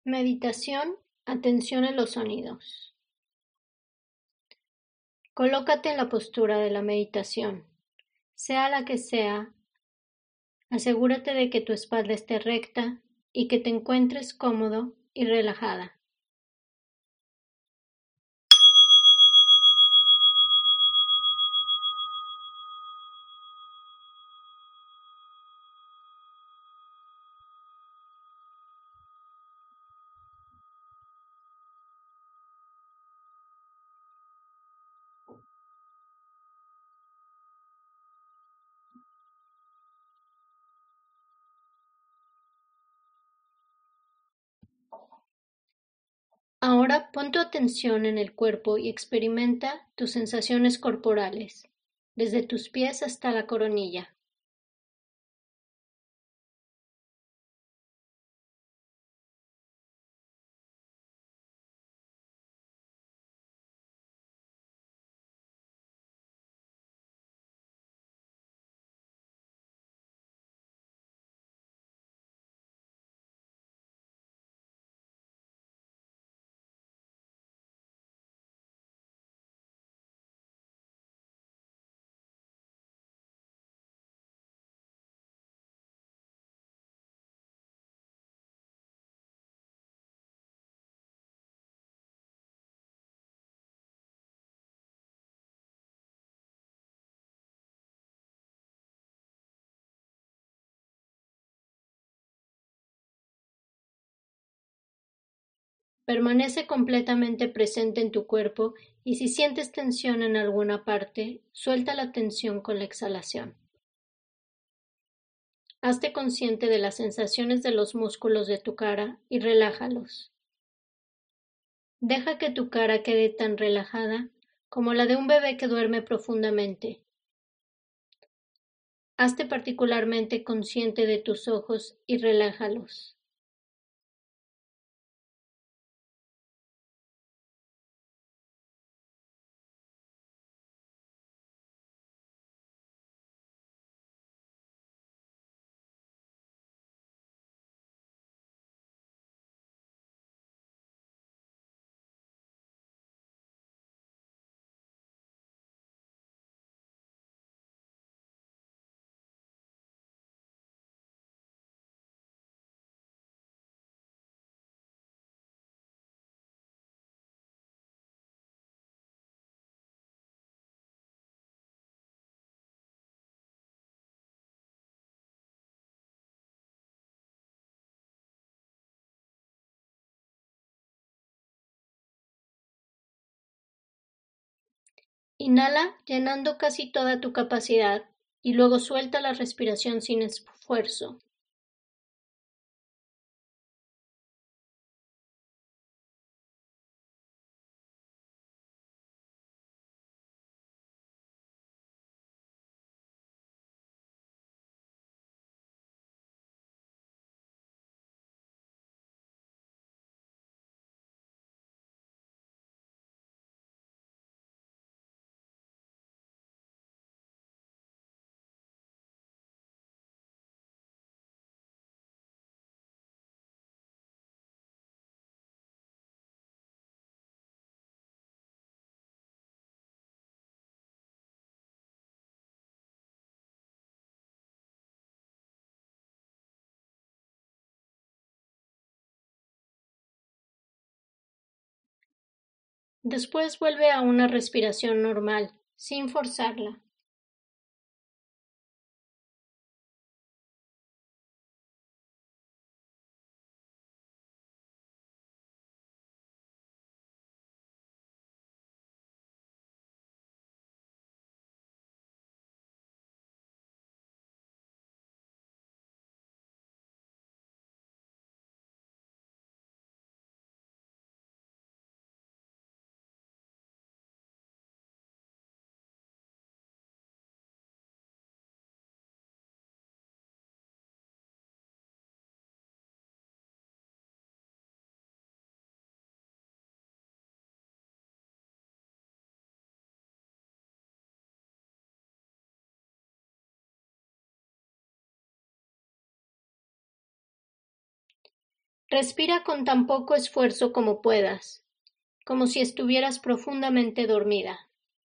Meditación, atención en los sonidos. Colócate en la postura de la meditación, sea la que sea. Asegúrate de que tu espalda esté recta y que te encuentres cómodo y relajada. Ahora pon tu atención en el cuerpo y experimenta tus sensaciones corporales, desde tus pies hasta la coronilla. Permanece completamente presente en tu cuerpo y si sientes tensión en alguna parte, suelta la tensión con la exhalación. Hazte consciente de las sensaciones de los músculos de tu cara y relájalos. Deja que tu cara quede tan relajada como la de un bebé que duerme profundamente. Hazte particularmente consciente de tus ojos y relájalos. Inhala llenando casi toda tu capacidad y luego suelta la respiración sin esfuerzo. Después vuelve a una respiración normal, sin forzarla. Respira con tan poco esfuerzo como puedas, como si estuvieras profundamente dormida.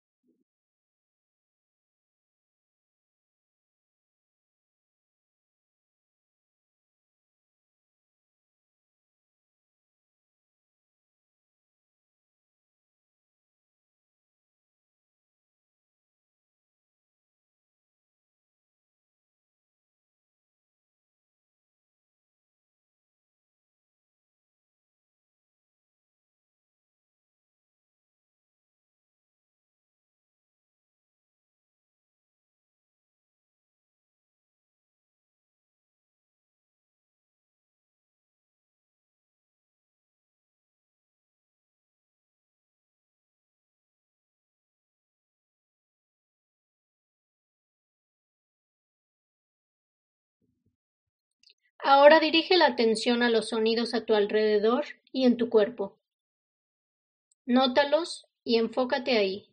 Ahora dirige la atención a los sonidos a tu alrededor y en tu cuerpo. Nótalos y enfócate ahí.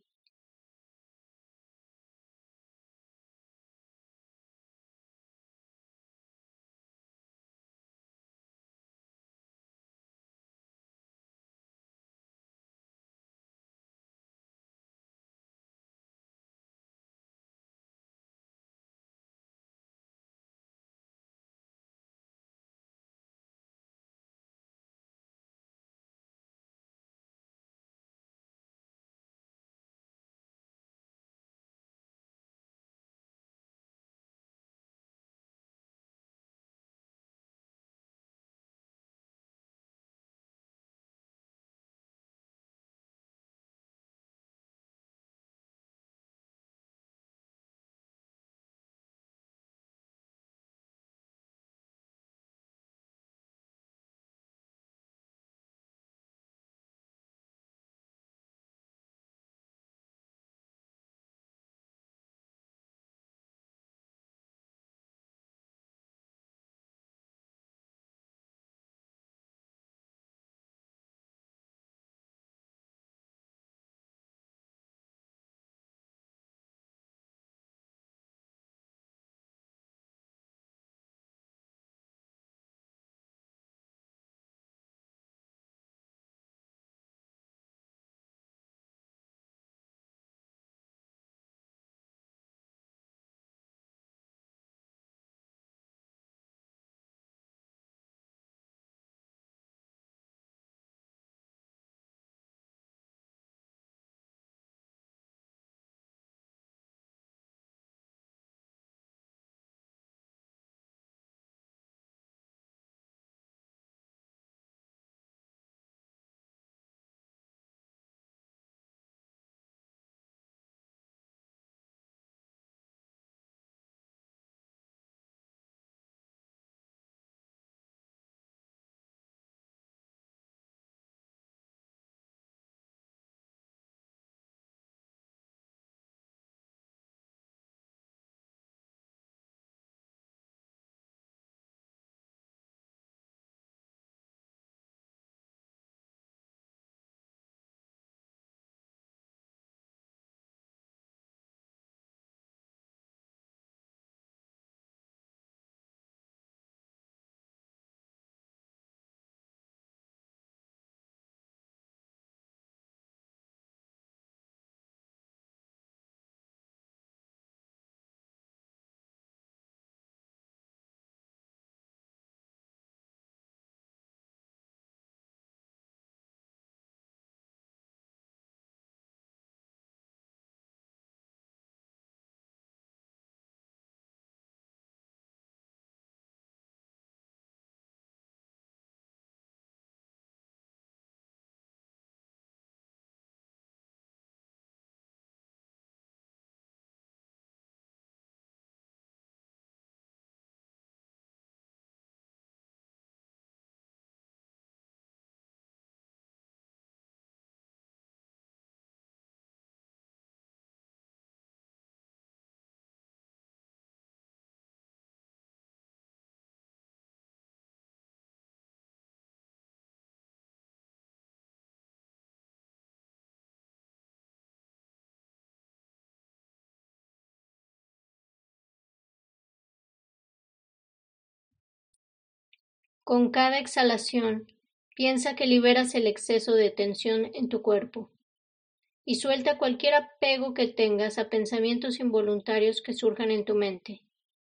Con cada exhalación, piensa que liberas el exceso de tensión en tu cuerpo y suelta cualquier apego que tengas a pensamientos involuntarios que surjan en tu mente.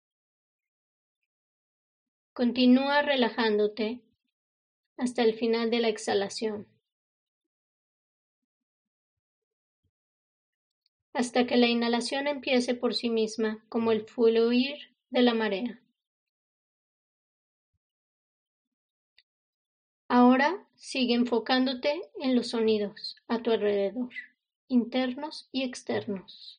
Continúa relajándote hasta el final de la exhalación, hasta que la inhalación empiece por sí misma como el fluir de la marea. Ahora sigue enfocándote en los sonidos a tu alrededor, internos y externos.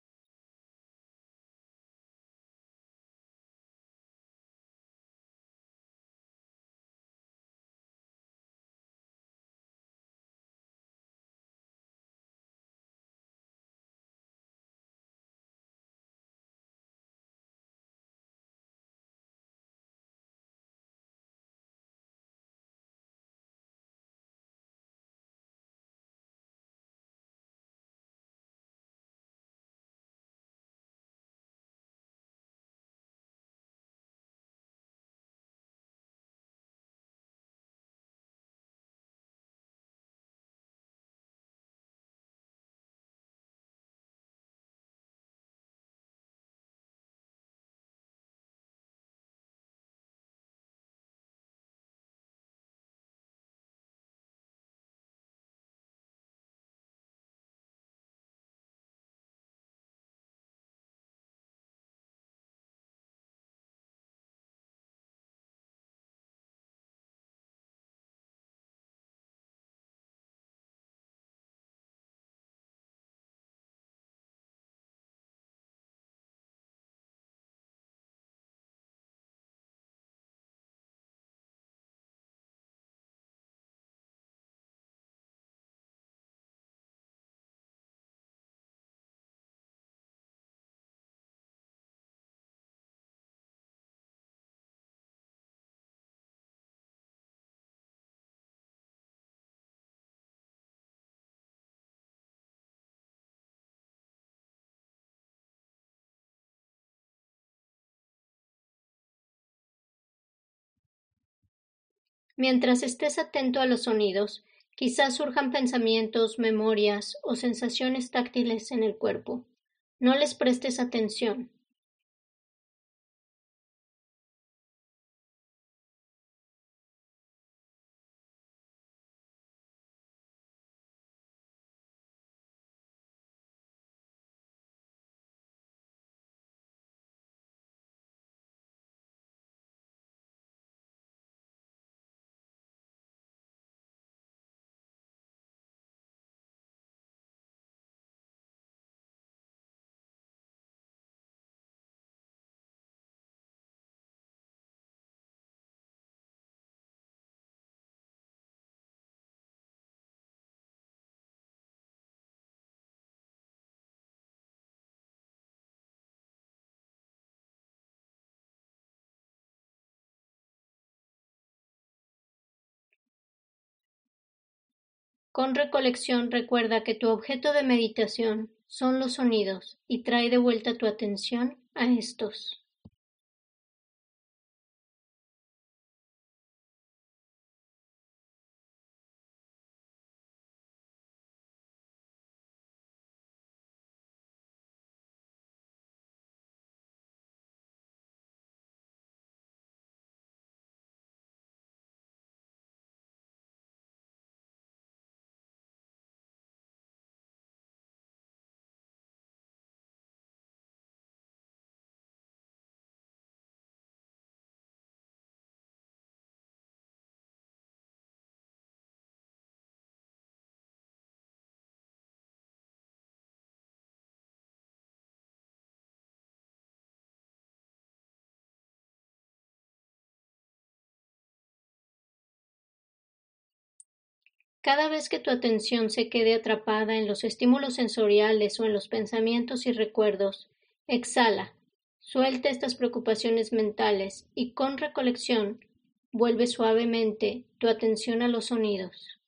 Mientras estés atento a los sonidos, quizás surjan pensamientos, memorias o sensaciones táctiles en el cuerpo. No les prestes atención. Con recolección recuerda que tu objeto de meditación son los sonidos y trae de vuelta tu atención a estos. Cada vez que tu atención se quede atrapada en los estímulos sensoriales o en los pensamientos y recuerdos, exhala, suelta estas preocupaciones mentales y con recolección vuelve suavemente tu atención a los sonidos.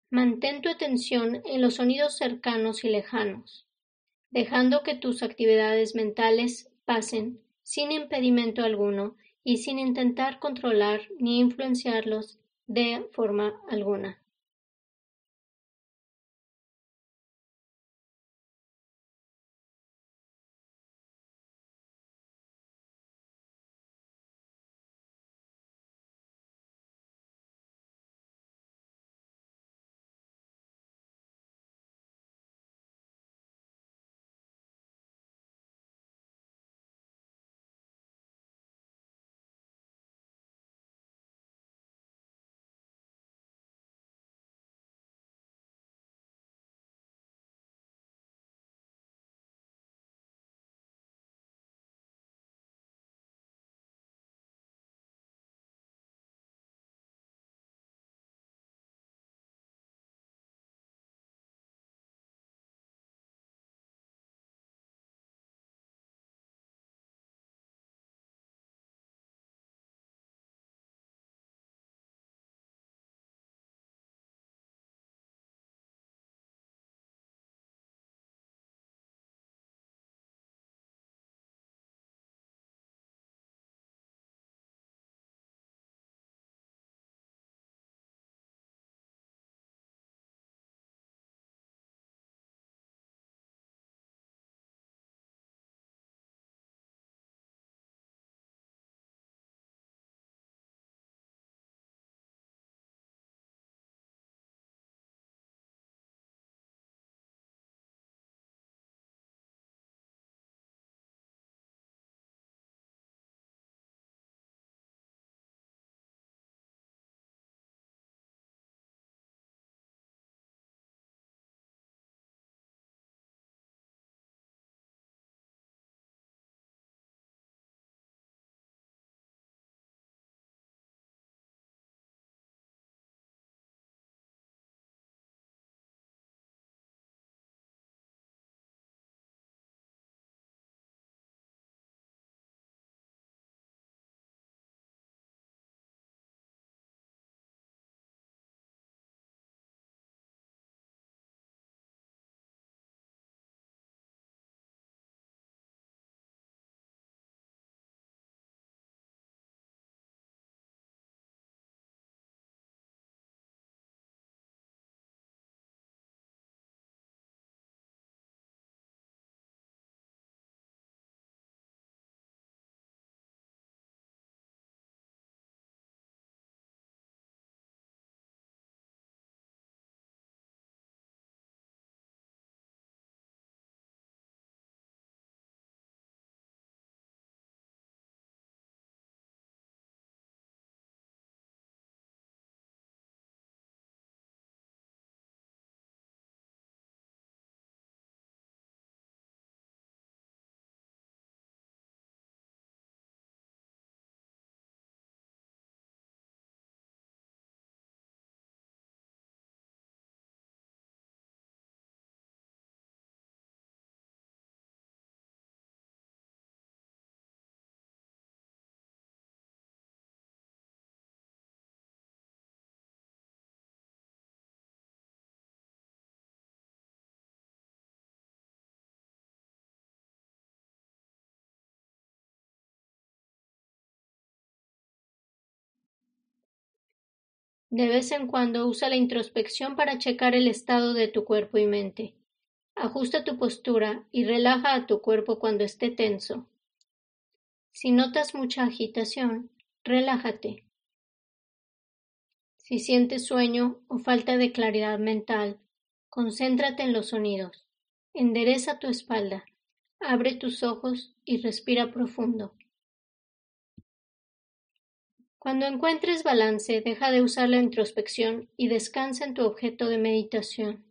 Mantén tu atención en los sonidos cercanos y lejanos, dejando que tus actividades mentales pasen sin impedimento alguno y sin intentar controlar ni influenciarlos de forma alguna. De vez en cuando usa la introspección para checar el estado de tu cuerpo y mente. Ajusta tu postura y relaja a tu cuerpo cuando esté tenso. Si notas mucha agitación, relájate. Si sientes sueño o falta de claridad mental, concéntrate en los sonidos. Endereza tu espalda, abre tus ojos y respira profundo. Cuando encuentres balance, deja de usar la introspección y descansa en tu objeto de meditación.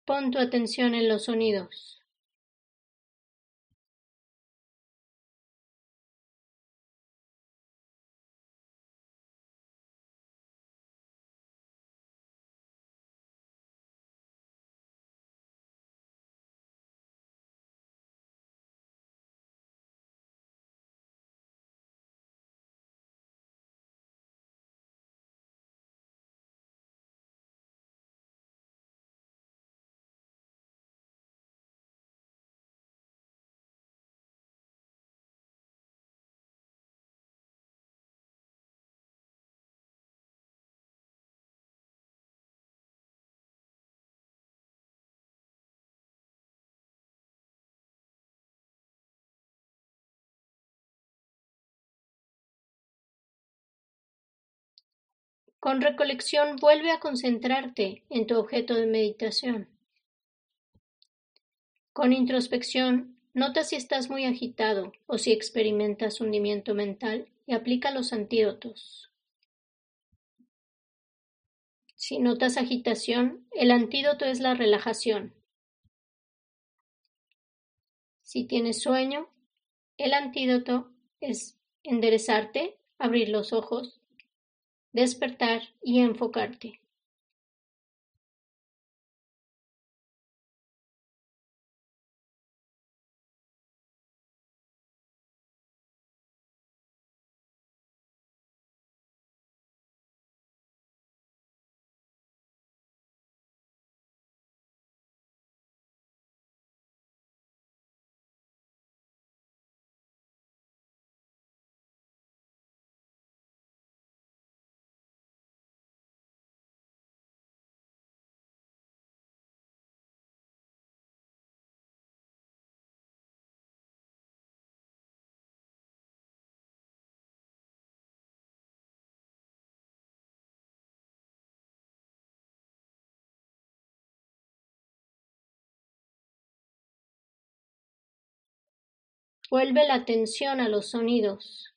Pon tu atención en los sonidos. Con recolección vuelve a concentrarte en tu objeto de meditación. Con introspección, nota si estás muy agitado o si experimentas hundimiento mental y aplica los antídotos. Si notas agitación, el antídoto es la relajación. Si tienes sueño, el antídoto es enderezarte, abrir los ojos, despertar y enfocarte. Vuelve la atención a los sonidos.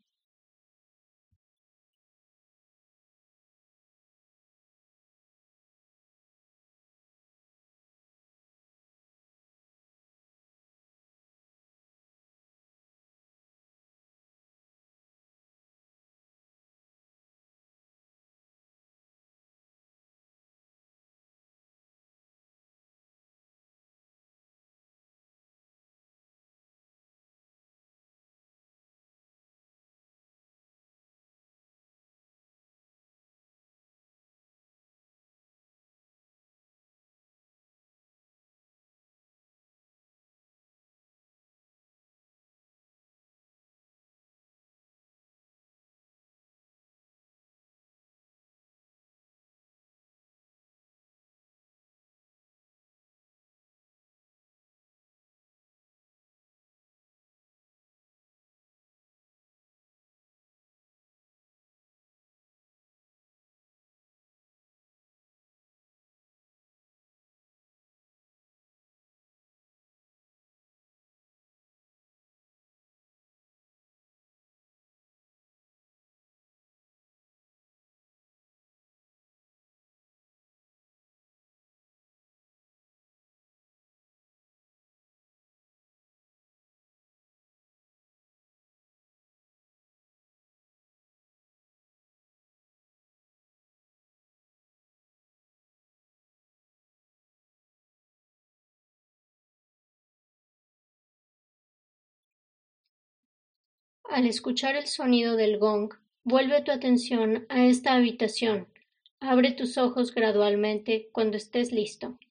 Al escuchar el sonido del gong, vuelve tu atención a esta habitación. Abre tus ojos gradualmente cuando estés listo.